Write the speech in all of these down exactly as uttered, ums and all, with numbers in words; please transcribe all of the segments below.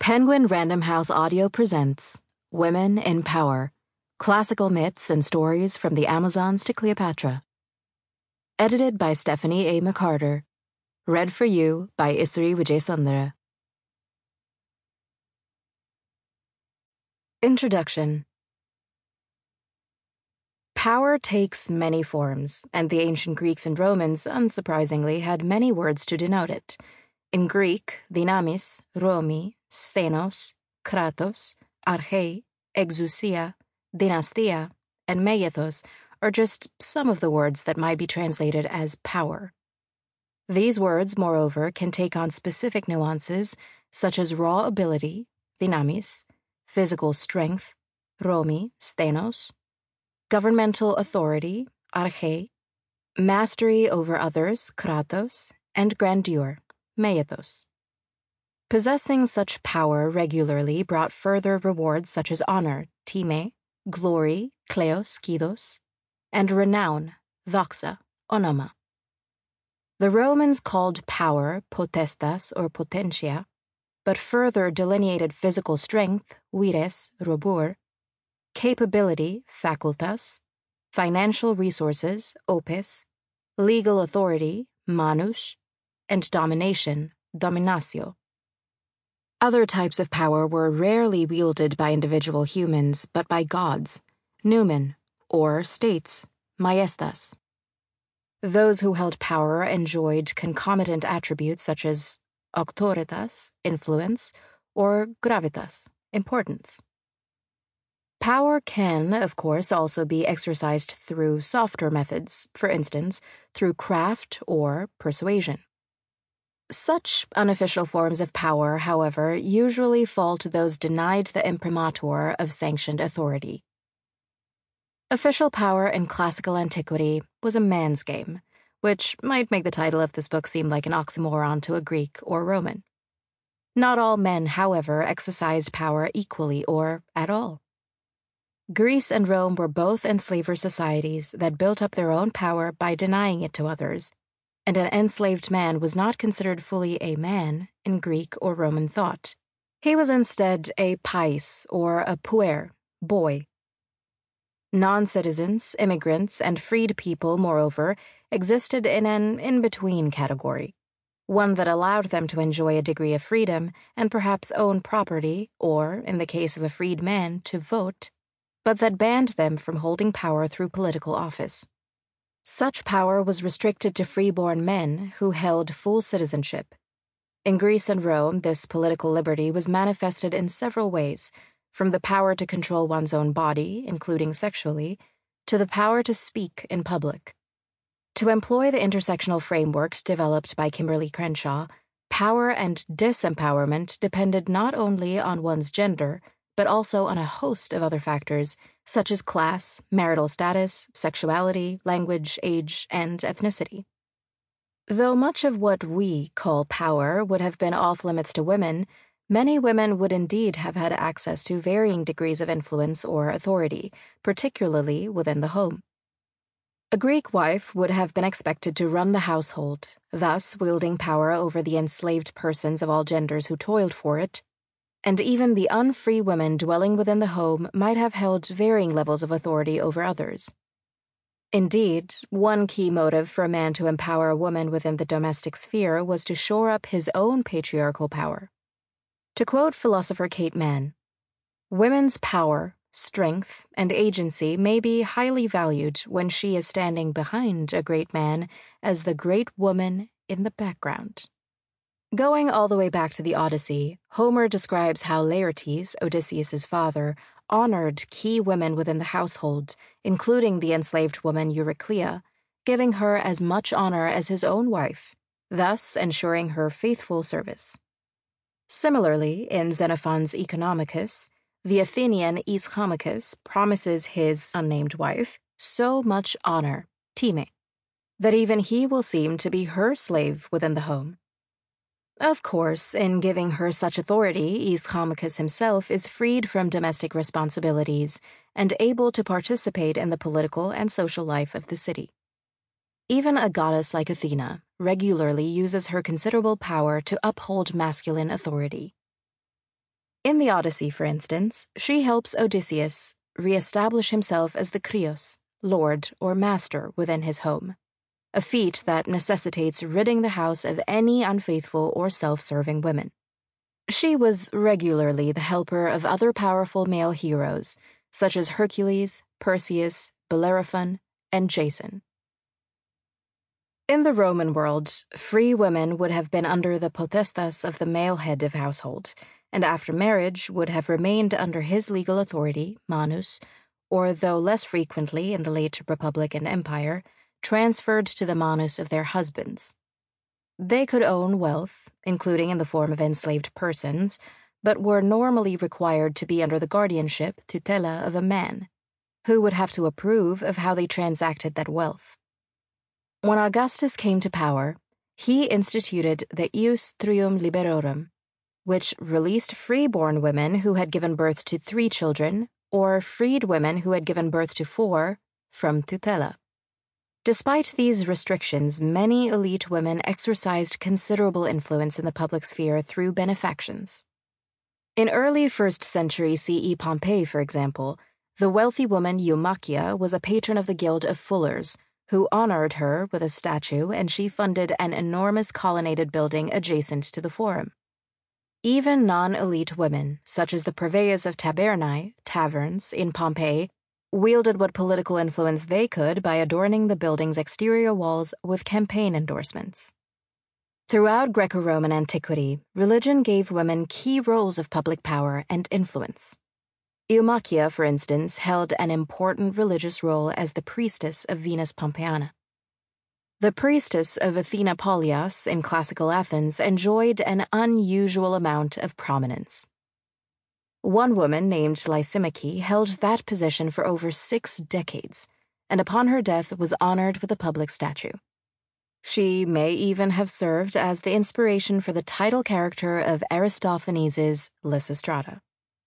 Penguin Random House Audio presents Women in Power, Classical Myths and Stories from the Amazons to Cleopatra. Edited by Stephanie A. McCarter. Read for you by Isri Vijayasundara. Introduction. Power takes many forms, and the ancient Greeks and Romans, unsurprisingly, had many words to denote it. In Greek, dynamis, Romi, Stenos, Kratos, Archei, Exousia, Dynastia, and Megathos are just some of the words that might be translated as power. These words, moreover, can take on specific nuances such as raw ability, dynamis, physical strength, Romi, Stenos, governmental authority, Archei, mastery over others, Kratos, and grandeur, Megathos. Possessing such power regularly brought further rewards such as honor, time, glory, kleos, kidos, and renown, doxa, onoma. The Romans called power potestas or potentia, but further delineated physical strength, vires, robur, capability, facultas, financial resources, opes, legal authority, manus, and domination, dominatio. Other types of power were rarely wielded by individual humans, but by gods, numen, or states, maestas. Those who held power enjoyed concomitant attributes such as auctoritas, influence, or gravitas, importance. Power can, of course, also be exercised through softer methods, for instance, through craft or persuasion. Such unofficial forms of power, however, usually fall to those denied the imprimatur of sanctioned authority. Official power in classical antiquity was a man's game, which might make the title of this book seem like an oxymoron to a Greek or Roman. Not all men, however, exercised power equally or at all. Greece and Rome were both enslaver societies that built up their own power by denying it to others, and an enslaved man was not considered fully a man in Greek or Roman thought. He was instead a pais, or a puer, boy. Non-citizens, immigrants, and freed people, moreover, existed in an in-between category, one that allowed them to enjoy a degree of freedom and perhaps own property, or, in the case of a freed man, to vote, but that banned them from holding power through political office. Such power was restricted to freeborn men who held full citizenship. In Greece and Rome, this political liberty was manifested in several ways, from the power to control one's own body, including sexually, to the power to speak in public. To employ the intersectional framework developed by Kimberly Crenshaw, power and disempowerment depended not only on one's gender, but also on a host of other factors, such as class, marital status, sexuality, language, age, and ethnicity. Though much of what we call power would have been off limits to women, many women would indeed have had access to varying degrees of influence or authority, particularly within the home. A Greek wife would have been expected to run the household, thus wielding power over the enslaved persons of all genders who toiled for it, and even the unfree women dwelling within the home might have held varying levels of authority over others. Indeed, one key motive for a man to empower a woman within the domestic sphere was to shore up his own patriarchal power. To quote philosopher Kate Manne, "Women's power, strength, and agency may be highly valued when she is standing behind a great man as the great woman in the background." Going all the way back to the Odyssey, Homer describes how Laertes, Odysseus's father, honored key women within the household, including the enslaved woman Euryclea, giving her as much honor as his own wife, thus ensuring her faithful service. Similarly, in Xenophon's Economicus, the Athenian Ischomachus promises his unnamed wife so much honor, time, that even he will seem to be her slave within the home. Of course, in giving her such authority, Ischomachus himself is freed from domestic responsibilities and able to participate in the political and social life of the city. Even a goddess like Athena regularly uses her considerable power to uphold masculine authority. In the Odyssey, for instance, she helps Odysseus re-establish himself as the Krios, lord or master within his home, a feat that necessitates ridding the house of any unfaithful or self-serving women. She was regularly the helper of other powerful male heroes, such as Hercules, Perseus, Bellerophon, and Jason. In the Roman world, free women would have been under the potestas of the male head of household, and after marriage would have remained under his legal authority, manus, or though less frequently in the late Republic and Empire, transferred to the manus of their husbands. They could own wealth, including in the form of enslaved persons, but were normally required to be under the guardianship, tutela, of a man, who would have to approve of how they transacted that wealth. When Augustus came to power, he instituted the ius trium liberorum, which released free-born women who had given birth to three children, or freed women who had given birth to four, from tutela. Despite these restrictions, many elite women exercised considerable influence in the public sphere through benefactions. In early first century C E Pompeii, for example, the wealthy woman Eumachia was a patron of the Guild of Fullers, who honored her with a statue, and she funded an enormous colonnaded building adjacent to the Forum. Even non-elite women, such as the purveyors of tabernae, taverns, in Pompeii, wielded what political influence they could by adorning the building's exterior walls with campaign endorsements. Throughout Greco-Roman antiquity, religion gave women key roles of public power and influence. Eumachia, for instance, held an important religious role as the priestess of Venus Pompeiana. The priestess of Athena Polias in classical Athens enjoyed an unusual amount of prominence. One woman named Lysimache held that position for over six decades, and upon her death was honored with a public statue. She may even have served as the inspiration for the title character of Aristophanes' Lysistrata.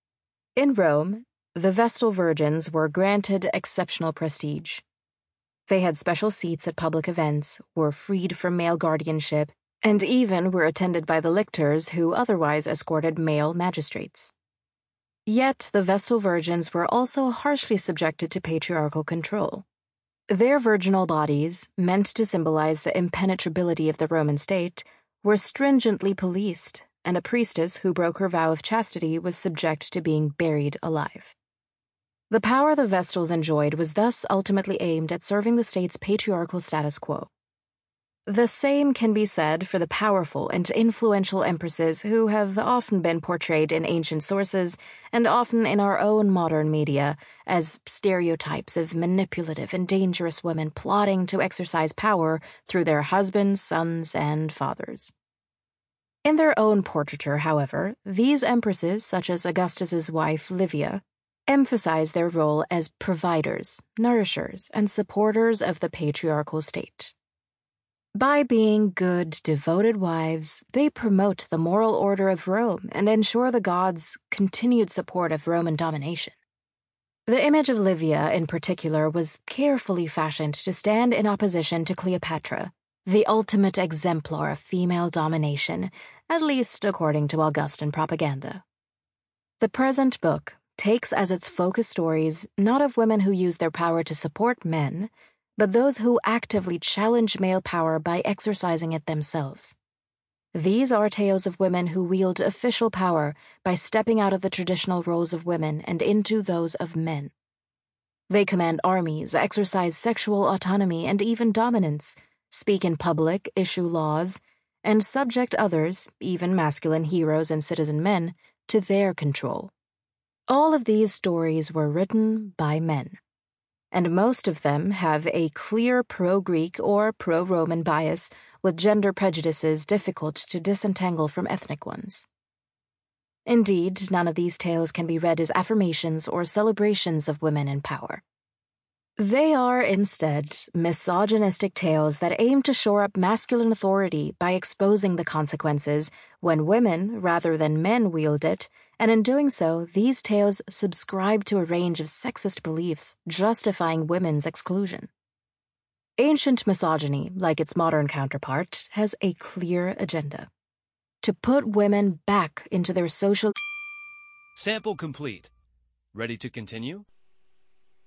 In Rome, the Vestal Virgins were granted exceptional prestige. They had special seats at public events, were freed from male guardianship, and even were attended by the lictors who otherwise escorted male magistrates. Yet the Vestal Virgins were also harshly subjected to patriarchal control. Their virginal bodies, meant to symbolize the impenetrability of the Roman state, were stringently policed, and a priestess who broke her vow of chastity was subject to being buried alive. The power the Vestals enjoyed was thus ultimately aimed at serving the state's patriarchal status quo. The same can be said for the powerful and influential empresses who have often been portrayed in ancient sources and often in our own modern media as stereotypes of manipulative and dangerous women plotting to exercise power through their husbands, sons, and fathers. In their own portraiture, however, these empresses, such as Augustus's wife Livia, emphasize their role as providers, nourishers, and supporters of the patriarchal state. By being good, devoted wives, they promote the moral order of Rome and ensure the gods' continued support of Roman domination. The image of Livia, in particular, was carefully fashioned to stand in opposition to Cleopatra, the ultimate exemplar of female domination, at least according to Augustan propaganda. The present book takes as its focus stories not of women who use their power to support men, but those who actively challenge male power by exercising it themselves. These are tales of women who wield official power by stepping out of the traditional roles of women and into those of men. They command armies, exercise sexual autonomy and even dominance, speak in public, issue laws, and subject others, even masculine heroes and citizen men, to their control. All of these stories were written by men, and most of them have a clear pro-Greek or pro-Roman bias with gender prejudices difficult to disentangle from ethnic ones. Indeed, none of these tales can be read as affirmations or celebrations of women in power. They are, instead, misogynistic tales that aim to shore up masculine authority by exposing the consequences when women rather than men wield it, and in doing so, these tales subscribe to a range of sexist beliefs justifying women's exclusion. Ancient misogyny, like its modern counterpart, has a clear agenda: to put women back into their social Sample complete. Ready to continue?